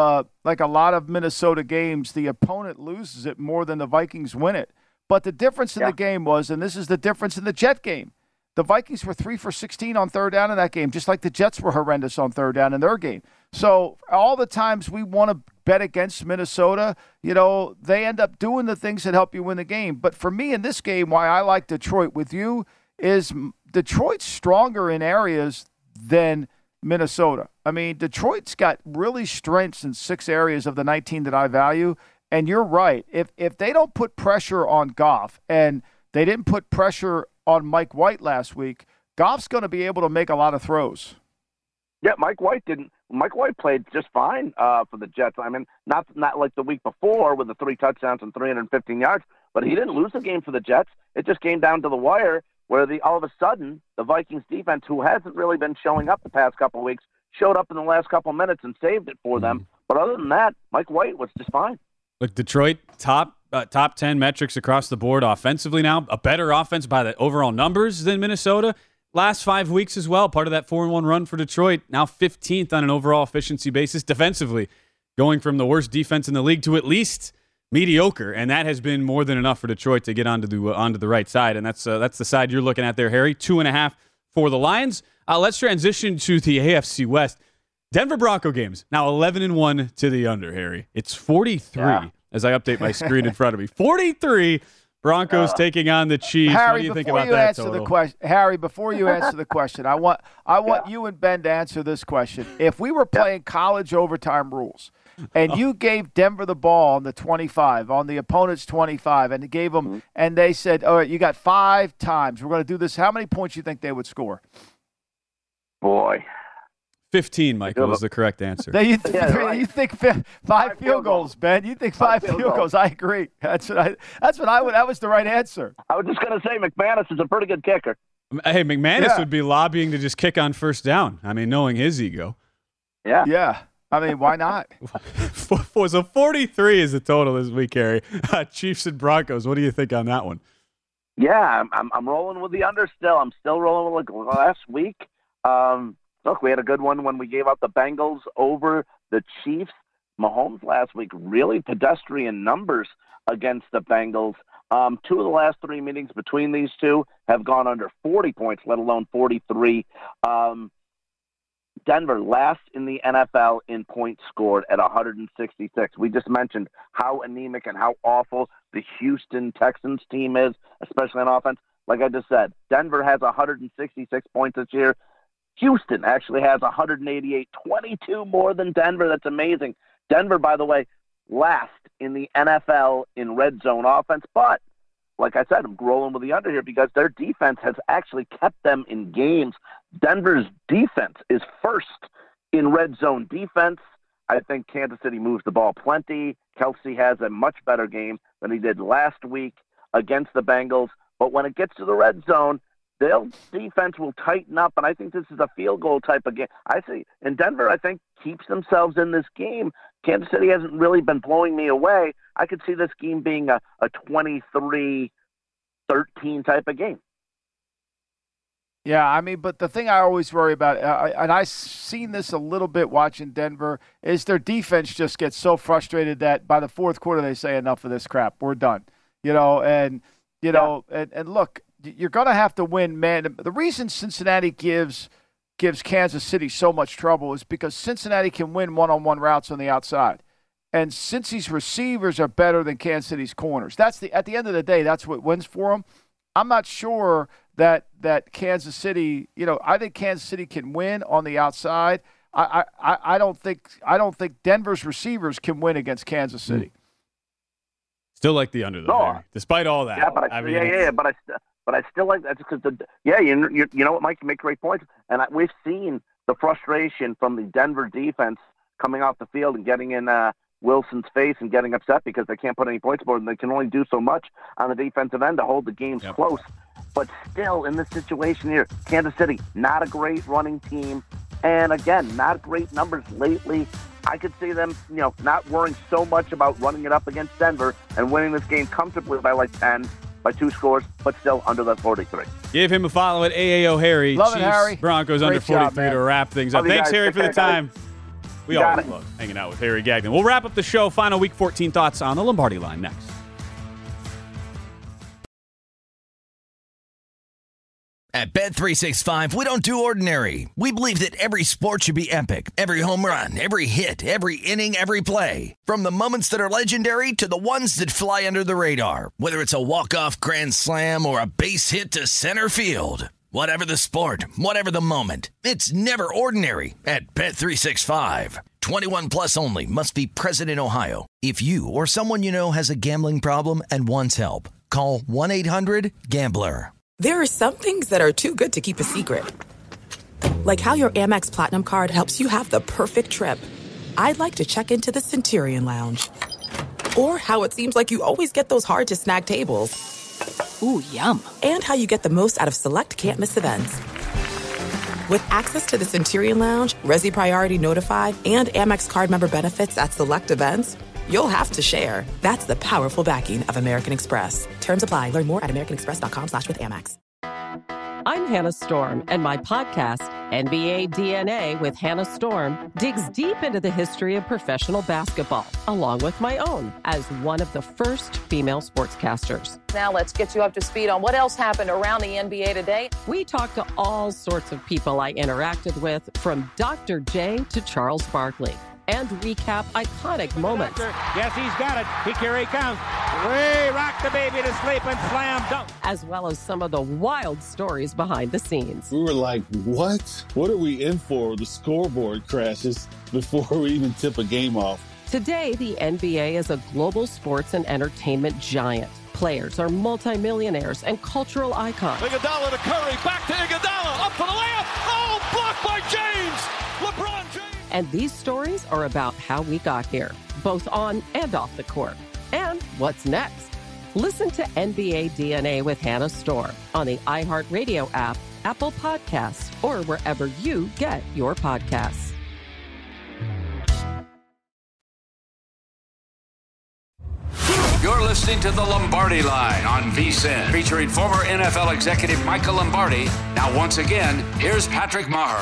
[SPEAKER 6] of Minnesota games, the opponent loses it more than the Vikings win it. But the difference in the game was, and this is the difference in the Jet game, the Vikings were 3 for 16 on third down in that game, just like the Jets were horrendous on third down in their game. So all the times we want to bet against Minnesota, they end up doing the things that help you win the game. But for me in this game, why I like Detroit with you is Detroit's stronger in areas than Minnesota. I mean, Detroit's got really strengths in 6 areas of the 19 that I value. And you're right. If they don't put pressure on Goff, and they didn't put pressure on Mike White last week, Goff's going to be able to make a lot of throws.
[SPEAKER 13] Yeah, Mike White didn't. Mike White played just fine for the Jets. I mean, not like the week before with the 3 touchdowns and 315 yards, but he didn't lose the game for the Jets. It just came down to the wire where all of a sudden the Vikings defense, who hasn't really been showing up the past couple of weeks, showed up in the last couple of minutes and saved it for them. But other than that, Mike White was just fine.
[SPEAKER 5] Look, Detroit, top 10 metrics across the board offensively now. A better offense by the overall numbers than Minnesota. Last 5 weeks as well, part of that 4-1 run for Detroit. Now 15th on an overall efficiency basis defensively, going from the worst defense in the league to at least mediocre, and that has been more than enough for Detroit to get onto the right side, and that's the side you're looking at there, Harry. 2.5 for the Lions. Let's transition to the AFC West. Denver Bronco games now 11-1 to the under, Harry. It's 43 as I update my screen in front of me. 43. Broncos taking on the Chiefs.
[SPEAKER 6] Harry,
[SPEAKER 5] what do you think about that total?
[SPEAKER 6] Harry, before you answer the question, I want you and Ben to answer this question. If we were playing college overtime rules, and you gave Denver the ball on the 25, on the opponent's 25, and gave them, and they said, all right, you got 5 times. We're going to do this. How many points do you think they would score?
[SPEAKER 13] Boy.
[SPEAKER 5] 15, Michael, is the correct answer.
[SPEAKER 6] You think 5 field goals, Ben. You think 5 field goals. I agree. That was the right answer.
[SPEAKER 13] I was just going to say McManus is a pretty good kicker.
[SPEAKER 5] Hey, McManus would be lobbying to just kick on first down. I mean, knowing his ego.
[SPEAKER 13] Yeah.
[SPEAKER 6] Yeah. I mean, why not?
[SPEAKER 5] So 43 is the total this week, Harry. Chiefs and Broncos. What do you think on that one?
[SPEAKER 13] Yeah, I'm rolling with the under still. I'm still rolling with like last week. Look, we had a good one when we gave out the Bengals over the Chiefs. Mahomes last week, really pedestrian numbers against the Bengals. 2 of the last 3 meetings between these two have gone under 40 points, let alone 43. Denver last in the NFL in points scored at 166. We just mentioned how anemic and how awful the Houston Texans team is, especially on offense. Like I just said, Denver has 166 points this year. Houston actually has 188, 22 more than Denver. That's amazing. Denver, by the way, last in the NFL in red zone offense, but like I said, I'm rolling with the under here because their defense has actually kept them in games. Denver's defense is first in red zone defense. I think Kansas City moves the ball plenty. Kelsey has a much better game than he did last week against the Bengals. But when it gets to the red zone, their defense will tighten up, and I think this is a field goal type of game. I see, and Denver, I think, keeps themselves in this game. Kansas City hasn't really been blowing me away. I could see this game being a 23-13 type of game.
[SPEAKER 6] Yeah, I mean, but the thing I always worry about, and I've seen this a little bit watching Denver, is their defense just gets so frustrated that by the fourth quarter they say, enough of this crap, we're done. And look, you're going to have to win, man. The reason Cincinnati gives Kansas City so much trouble is because Cincinnati can win one-on-one routes on the outside. And Cincy's receivers are better than Kansas City's corners. At the end of the day, that's what wins for them. I'm not sure that Kansas City, I think Kansas City can win on the outside. I don't think Denver's receivers can win against Kansas City.
[SPEAKER 5] Still like the under, though, despite all that.
[SPEAKER 13] Yeah, but I still like that because you know what, Mike, you make great points, and we've seen the frustration from the Denver defense coming off the field and getting in Wilson's face and getting upset because they can't put any points aboard, and they can only do so much on the defensive end to hold the games close. But still, in this situation here, Kansas City, not a great running team, and again, not great numbers lately. I could see them, not worrying so much about running it up against Denver and winning this game comfortably by like 10, by 2 scores, but still under that 43.
[SPEAKER 5] Give him a follow at AAO Harry.
[SPEAKER 6] Love it, Harry.
[SPEAKER 5] Broncos under 43 to wrap things up. Thanks, Harry, for the time. We always love hanging out with Harry Gagnon. We'll wrap up the show. Final Week 14 thoughts on the Lombardi Line next.
[SPEAKER 2] At Bet365, we don't do ordinary. We believe that every sport should be epic. Every home run, every hit, every inning, every play. From the moments that are legendary to the ones that fly under the radar. Whether it's a walk-off grand slam or a base hit to center field. Whatever the sport, whatever the moment. It's never ordinary at Bet365. 21 plus only. Must be present in Ohio. If you or someone you know has a gambling problem and wants help, call 1-800-GAMBLER.
[SPEAKER 7] There are some things that are too good to keep a secret. Like how your Amex Platinum card helps you have the perfect trip. I'd like to check into the Centurion Lounge. Or how it seems like you always get those hard-to-snag tables.
[SPEAKER 8] Ooh, yum.
[SPEAKER 7] And how you get the most out of select can't-miss events. With access to the Centurion Lounge, Resi Priority Notify, and Amex card member benefits at select events, you'll have to share. That's the powerful backing of American Express. Terms apply. Learn more at americanexpress.com/withAmex.
[SPEAKER 9] I'm Hannah Storm, and my podcast, NBA DNA with Hannah Storm, digs deep into the history of professional basketball, along with my own, as one of the first female sportscasters.
[SPEAKER 10] Now let's get you up to speed on what else happened around the NBA today.
[SPEAKER 9] We talked to all sorts of people I interacted with, from Dr. J to Charles Barkley, and recap iconic moments.
[SPEAKER 14] Yes, he's got it. Here he comes. Way rock the baby to sleep and slam dunk.
[SPEAKER 9] As well as some of the wild stories behind the scenes.
[SPEAKER 12] We were like, what? What are we in for? The scoreboard crashes before we even tip a game off.
[SPEAKER 9] Today, the NBA is a global sports and entertainment giant. Players are multimillionaires and cultural icons.
[SPEAKER 11] Iguodala to Curry, back to Iguodala, up for the layup. Oh, blocked by James. LeBron James.
[SPEAKER 9] And these stories are about how we got here, both on and off the court. And what's next? Listen to NBA DNA with Hannah Storm on the iHeartRadio app, Apple Podcasts, or wherever you get your podcasts.
[SPEAKER 4] You're You're listening to the Lombardi Line on VSiN, featuring former NFL executive Michael Lombardi. Now, once again, here's Patrick Maher.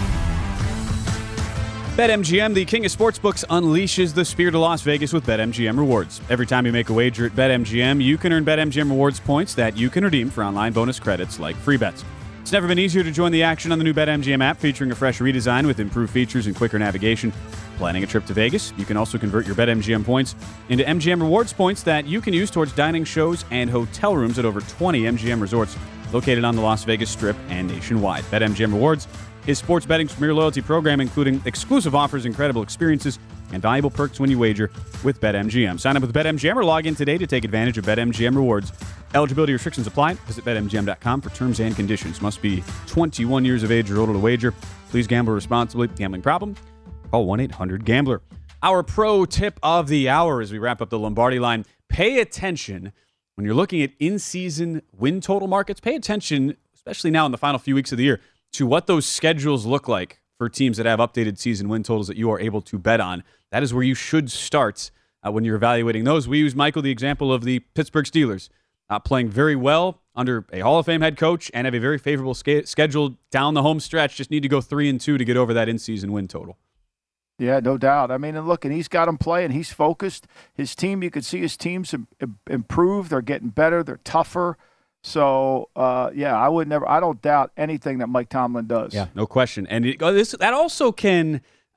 [SPEAKER 5] BetMGM, the king of sportsbooks, unleashes the spirit of Las Vegas with BetMGM Rewards. Every time you make a wager at BetMGM, you can earn BetMGM Rewards points that you can redeem for online bonus credits like free bets. It's never been easier to join the action on the new BetMGM app, featuring a fresh redesign with improved features and quicker navigation. Planning a trip to Vegas? You can also convert your BetMGM points into MGM Rewards points that you can use towards dining, shows, and hotel rooms at over 20 MGM resorts located on the Las Vegas Strip and nationwide. BetMGM Rewards is sports betting's premier loyalty program, including exclusive offers, incredible experiences, and valuable perks when you wager with BetMGM. Sign up with BetMGM or log in today to take advantage of BetMGM Rewards. Eligibility restrictions apply. Visit BetMGM.com for terms and conditions. Must be 21 years of age or older to wager. Please gamble responsibly. Gambling problem? Call 1-800-GAMBLER. Our pro tip of the hour as we wrap up the Lombardi Line. Pay attention when you're looking at in-season win total markets. Pay attention, especially now in the final few weeks of the year, to what those schedules look like for teams that have updated season win totals that you are able to bet on. That is where you should start when you're evaluating those. We use, Michael, the example of the Pittsburgh Steelers playing very well under a Hall of Fame head coach and have a very favorable schedule down the home stretch. Just need to go 3-2 to get over that in-season win total.
[SPEAKER 6] Yeah, no doubt. I mean, and look, and he's got them playing. He's focused. His team, you can see his teams improve. They're getting better. They're tougher. So, I don't doubt anything that Mike Tomlin does.
[SPEAKER 5] Yeah, no question. And that also can,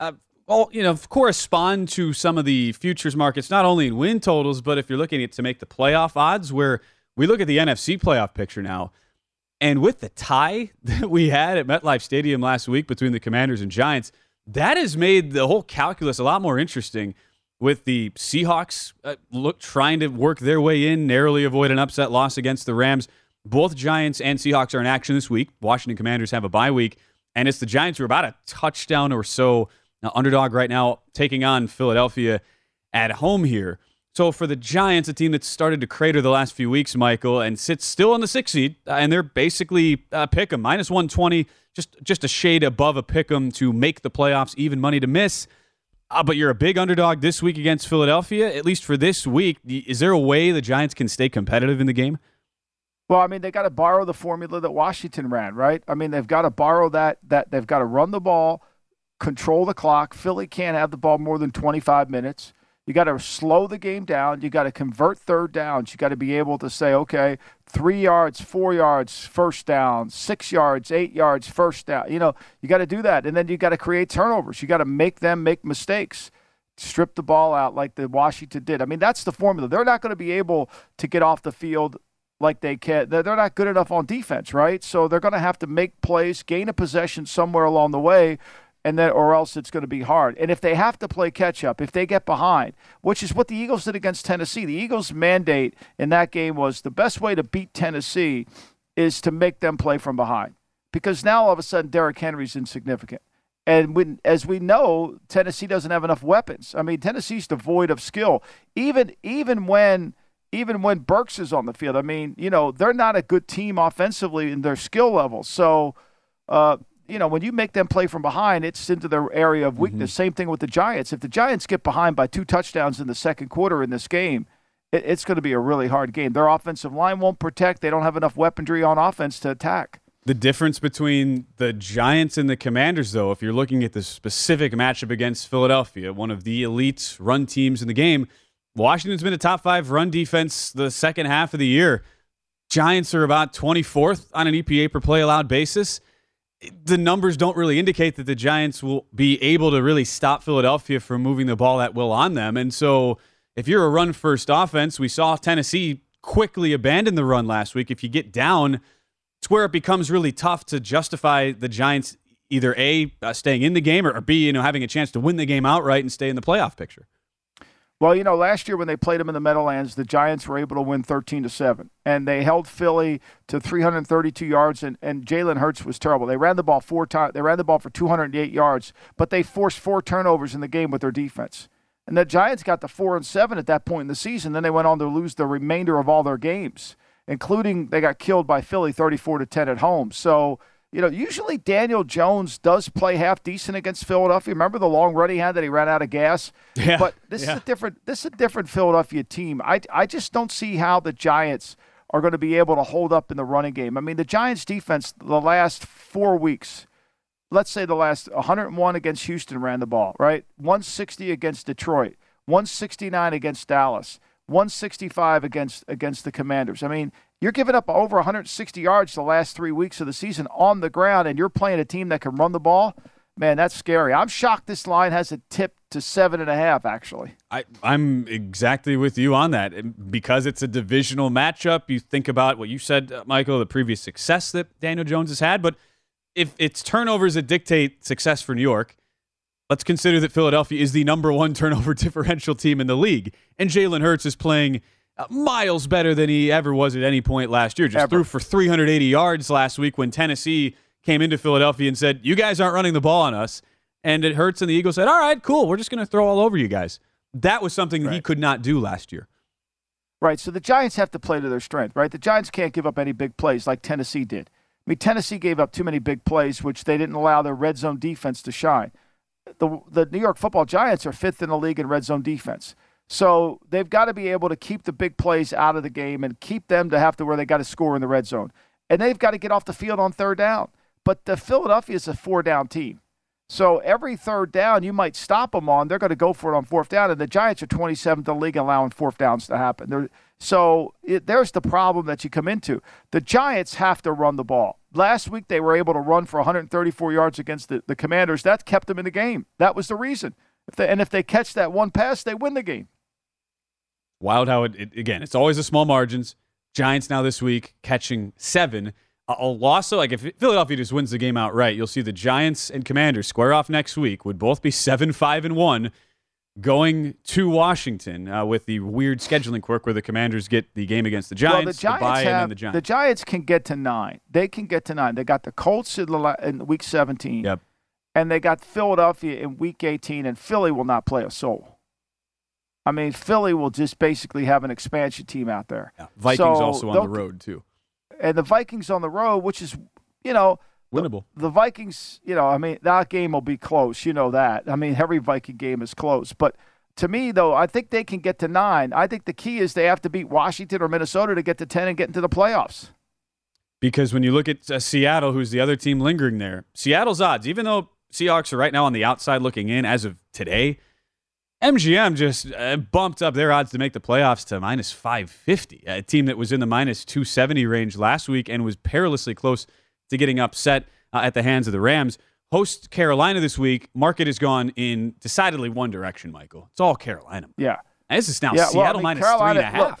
[SPEAKER 5] correspond to some of the futures markets, not only in win totals, but if you're looking at to make the playoff odds, where we look at the NFC playoff picture now, and with the tie that we had at MetLife Stadium last week between the Commanders and Giants, that has made the whole calculus a lot more interesting, with the Seahawks trying to work their way in, narrowly avoid an upset loss against the Rams. Both Giants and Seahawks are in action this week. Washington Commanders have a bye week, and it's the Giants who are about a touchdown or so underdog right now, taking on Philadelphia at home here. So for the Giants, a team that's started to crater the last few weeks, Michael, and sits still on the 6th seed, and they're basically pick 'em, minus 120, just a shade above a pick 'em to make the playoffs, even money to miss. But you're a big underdog this week against Philadelphia, at least for this week. Is there a way the Giants can stay competitive in the game?
[SPEAKER 6] Well, I mean, they got to borrow the formula that Washington ran, right? I mean, they've got to borrow that they've got to run the ball, control the clock. Philly can't have the ball more than 25 minutes. You got to slow the game down. You got to convert third downs. You got to be able to say, okay, 3 yards, 4 yards, first down, 6 yards, 8 yards, first down. You got to do that. And then you got to create turnovers. You got to make them make mistakes. Strip the ball out like the Washington did. I mean, that's the formula. They're not going to be able to get off the field like they can. They're not good enough on defense, right? So they're going to have to make plays, gain a possession somewhere along the way, and then, or else it's going to be hard. And if they have to play catch-up, if they get behind, which is what the Eagles did against Tennessee, the Eagles' mandate in that game was the best way to beat Tennessee is to make them play from behind. Because now all of a sudden Derrick Henry's insignificant. And as we know, Tennessee doesn't have enough weapons. I mean, Tennessee's devoid of skill. Even when Burks is on the field, I mean, they're not a good team offensively in their skill level. So, when you make them play from behind, it's into their area of weakness. Same thing with the Giants. If the Giants get behind by 2 touchdowns in the second quarter in this game, it's going to be a really hard game. Their offensive line won't protect. They don't have enough weaponry on offense to attack.
[SPEAKER 5] The difference between the Giants and the Commanders, though, if you're looking at the specific matchup against Philadelphia, one of the elite run teams in the game, Washington's been a top 5 run defense the second half of the year. Giants are about 24th on an EPA per play allowed basis. The numbers don't really indicate that the Giants will be able to really stop Philadelphia from moving the ball at will on them. And so if you're a run-first offense, we saw Tennessee quickly abandon the run last week. If you get down, it's where it becomes really tough to justify the Giants either A, staying in the game, or B, having a chance to win the game outright and stay in the playoff picture.
[SPEAKER 6] Well, last year when they played them in the Meadowlands, the Giants were able to win 13-7, and they held Philly to 332 yards, and Jalen Hurts was terrible. They ran the ball 4 times. They ran the ball for 208 yards, but they forced 4 turnovers in the game with their defense. And the Giants got to 4-7 at that point in the season. Then they went on to lose the remainder of all their games, including they got killed by Philly 34-10 at home. So, usually Daniel Jones does play half decent against Philadelphia. Remember the long run he had that he ran out of gas?
[SPEAKER 5] Yeah.
[SPEAKER 6] But this is a different Philadelphia team. I just don't see how the Giants are going to be able to hold up in the running game. I mean, the Giants defense the last 4 weeks, let's say the last 101 against Houston ran the ball, right? 160 against Detroit, 169 against Dallas, 165 against the Commanders. I mean, you're giving up over 160 yards the last 3 weeks of the season on the ground, and you're playing a team that can run the ball. Man, that's scary. I'm shocked this line hasn't tipped to 7.5, actually.
[SPEAKER 5] I'm exactly with you on that. Because it's a divisional matchup, you think about what you said, Michael, the previous success that Daniel Jones has had. But if it's turnovers that dictate success for New York, let's consider that Philadelphia is the number one turnover differential team in the league. And Jalen Hurts is playing miles better than he ever was at any point last year. Just threw for 380 yards last week when Tennessee came into Philadelphia and said, you guys aren't running the ball on us. And it Hurts and the Eagles said, all right, cool, we're just going to throw all over you guys. That was something he could not do last year.
[SPEAKER 6] Right, so the Giants have to play to their strength, right? The Giants can't give up any big plays like Tennessee did. I mean, Tennessee gave up too many big plays, which they didn't allow their red zone defense to shine. The New York Football Giants are 5th in the league in red zone defense. So they've got to be able to keep the big plays out of the game and keep them to have to where they got to score in the red zone. And they've got to get off the field on third down. But the Philadelphia is a 4-down team. So every third down you might stop them on, they're going to go for it on fourth down. And the Giants are 27th in the league allowing fourth downs to happen. There's the problem that you come into. The Giants have to run the ball. Last week they were able to run for 134 yards against the Commanders. That kept them in the game. That was the reason. If they catch that one pass, they win the game.
[SPEAKER 5] Wild how again, it's always the small margins. Giants now this week catching 7. Also, like if Philadelphia just wins the game outright, you'll see the Giants and Commanders square off next week. Would both be 7-5-1, going to Washington with the weird scheduling quirk where the Commanders get the game against the Giants,
[SPEAKER 6] and then the Giants. The Giants can get to 9. They can get to 9. They got the Colts in week 17.
[SPEAKER 5] Yep.
[SPEAKER 6] And they got Philadelphia in week 18, and Philly will not play a soul. I mean, Philly will just basically have an expansion team out there.
[SPEAKER 5] Yeah. Vikings also on the road, too.
[SPEAKER 6] And the Vikings on the road, which is, winnable. The Vikings, that game will be close. You know that. I mean, every Viking game is close. But to me, though, I think they can get to 9. I think the key is they have to beat Washington or Minnesota to get to 10 and get into the playoffs.
[SPEAKER 5] Because when you look at Seattle, who's the other team lingering there, Seattle's odds, even though Seahawks are right now on the outside looking in as of today, MGM just bumped up their odds to make the playoffs to -550. A team that was in the -270 range last week and was perilously close to getting upset at the hands of the Rams. Host Carolina this week. Market has gone in decidedly one direction, Michael. It's all Carolina.
[SPEAKER 6] Yeah.
[SPEAKER 5] And this is now Seattle -3.5.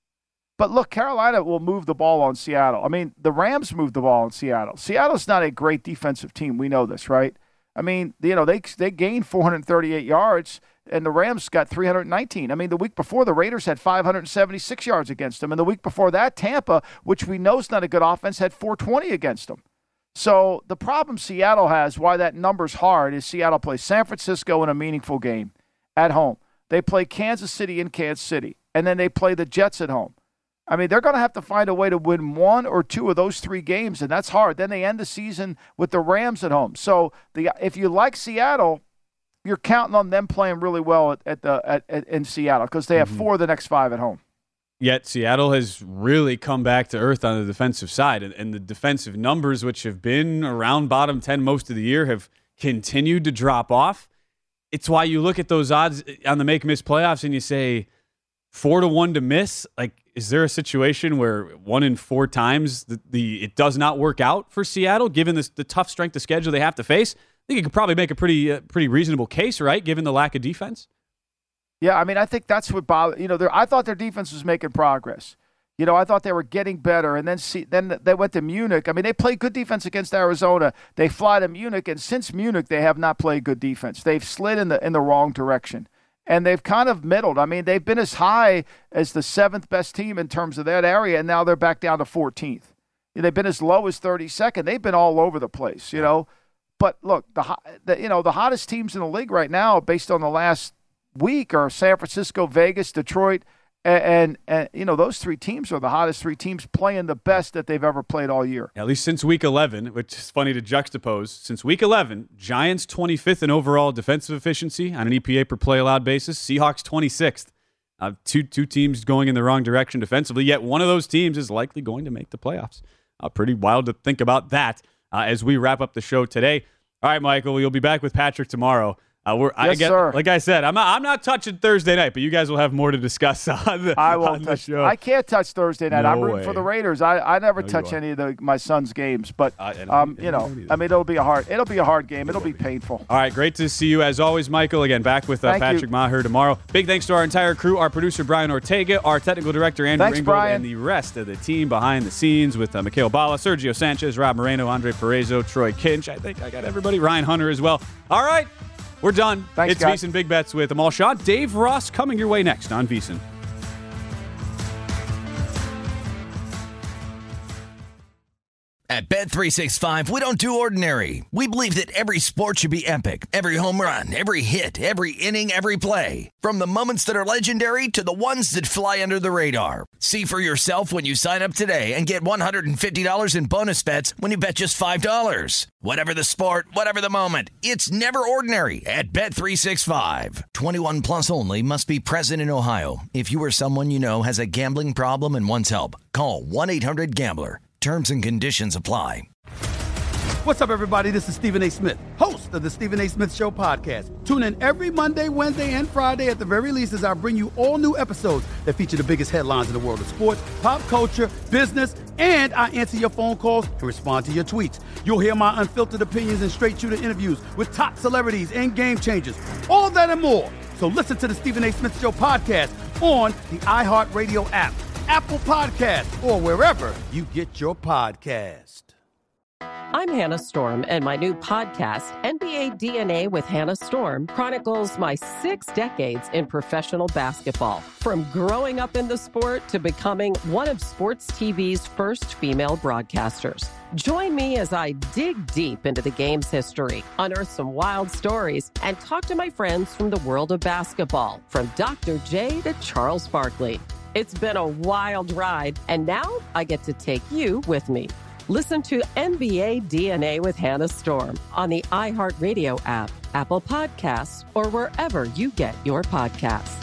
[SPEAKER 6] But look, Carolina will move the ball on Seattle. I mean, the Rams moved the ball on Seattle. Seattle's not a great defensive team. We know this, right? I mean, they gained 438 yards, and the Rams got 319. I mean, the week before, the Raiders had 576 yards against them. And the week before that, Tampa, which we know is not a good offense, had 420 against them. So the problem Seattle has, why that number's hard, is Seattle plays San Francisco in a meaningful game at home. They play Kansas City in Kansas City, and then they play the Jets at home. I mean, they're going to have to find a way to win 1 or 2 of those 3 games, and that's hard. Then they end the season with the Rams at home. So if you like Seattle, you're counting on them playing really well in Seattle because they have 4 of the next 5 at home.
[SPEAKER 5] Yet Seattle has really come back to earth on the defensive side, and the defensive numbers, which have been around bottom 10 most of the year, have continued to drop off. It's why you look at those odds on the make-miss playoffs and you say 4-1 to miss. Like, is there a situation where 1 in 4 times it does not work out for Seattle, given the tough strength of schedule they have to face? I think you could probably make a pretty reasonable case, right, given the lack of defense?
[SPEAKER 6] Yeah, I mean, I think that's what bothered. I thought their defense was making progress. I thought they were getting better, and then they went to Munich. I mean, they played good defense against Arizona. They fly to Munich, and since Munich, they have not played good defense. They've slid in the wrong direction. And they've kind of middled. I mean, they've been as high as the 7th best team in terms of that area, and now they're back down to 14th. They've been as low as 32nd. They've been all over the place, But look, the hottest teams in the league right now, based on the last week, are San Francisco, Vegas, Detroit, And those three teams are the hottest three teams playing the best that they've ever played all year.
[SPEAKER 5] At least since Week 11, which is funny to juxtapose. Since Week 11, Giants 25th in overall defensive efficiency on an EPA per play allowed basis. Seahawks 26th. Two teams going in the wrong direction defensively, yet one of those teams is likely going to make the playoffs. Pretty wild to think about that as we wrap up the show today. All right, Michael, you'll be back with Patrick tomorrow.
[SPEAKER 6] Sir.
[SPEAKER 5] Like I said, I'm not touching Thursday night, but you guys will have more to discuss on the show.
[SPEAKER 6] I can't touch Thursday night.
[SPEAKER 5] No
[SPEAKER 6] I'm rooting
[SPEAKER 5] way.
[SPEAKER 6] for the Raiders. I never touch any of my son's games, but it'll be a hard game. It'll be painful.
[SPEAKER 5] All right, great to see you as always, Michael. Again, back with Patrick Maher tomorrow. Big thanks to our entire crew, our producer Brian Ortega, our technical director Andrew Ringgold, and the rest of the team behind the scenes with Mikhail Bala, Sergio Sanchez, Rob Moreno, Andre Perezzo, Troy Kinch. I think I got everybody. Ryan Hunter as well. All right. We're done.
[SPEAKER 6] Thanks,
[SPEAKER 5] it's
[SPEAKER 6] guys.
[SPEAKER 5] VSiN Big Bets with Amal Shaw. Dave Ross coming your way next on VSiN.
[SPEAKER 2] At Bet365, we don't do ordinary. We believe that every sport should be epic. Every home run, every hit, every inning, every play. From the moments that are legendary to the ones that fly under the radar. See for yourself when you sign up today and get $150 in bonus bets when you bet just $5. Whatever the sport, whatever the moment, it's never ordinary at Bet365. 21 plus only. Must be present in Ohio. If you or someone you know has a gambling problem and wants help, call 1-800-GAMBLER. Terms and conditions apply.
[SPEAKER 3] What's up, everybody? This is Stephen A. Smith, host of the Stephen A. Smith Show podcast. Tune in every Monday, Wednesday, and Friday at the very least as I bring you all new episodes that feature the biggest headlines in the world of sports, pop culture, business, and I answer your phone calls and respond to your tweets. You'll hear my unfiltered opinions and straight-shooter interviews with top celebrities and game changers. All that and more. So listen to the Stephen A. Smith Show podcast on the iHeartRadio app, Apple Podcasts, or wherever you get your podcast.
[SPEAKER 9] I'm Hannah Storm, and my new podcast, NBA DNA with Hannah Storm, chronicles my 6 decades in professional basketball. From growing up in the sport to becoming one of sports TV's first female broadcasters. Join me as I dig deep into the game's history, unearth some wild stories, and talk to my friends from the world of basketball, from Dr. J to Charles Barkley. It's been a wild ride, and now I get to take you with me. Listen to NBA DNA with Hannah Storm on the iHeartRadio app, Apple Podcasts, or wherever you get your podcasts.